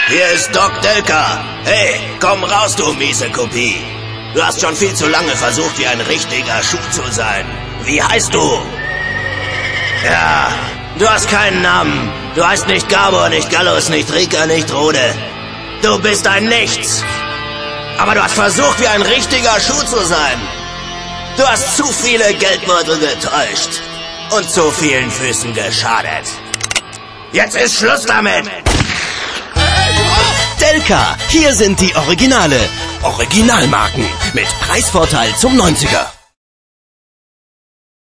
Hier ist Doc Delka. Hey, komm raus, du miese Kopie. Du hast schon viel zu lange versucht, wie ein richtiger Schuh zu sein. Wie heißt du? Ja, du hast keinen Namen. Du heißt nicht Gabor, nicht Gallus, nicht Rika, nicht Rode. Du bist ein Nichts. Aber du hast versucht, wie ein richtiger Schuh zu sein. Du hast zu viele Geldbeutel getäuscht und zu vielen Füßen geschadet. Jetzt ist Schluss damit. Delka, hier sind die Originale. Originalmarken mit Preisvorteil zum 90er.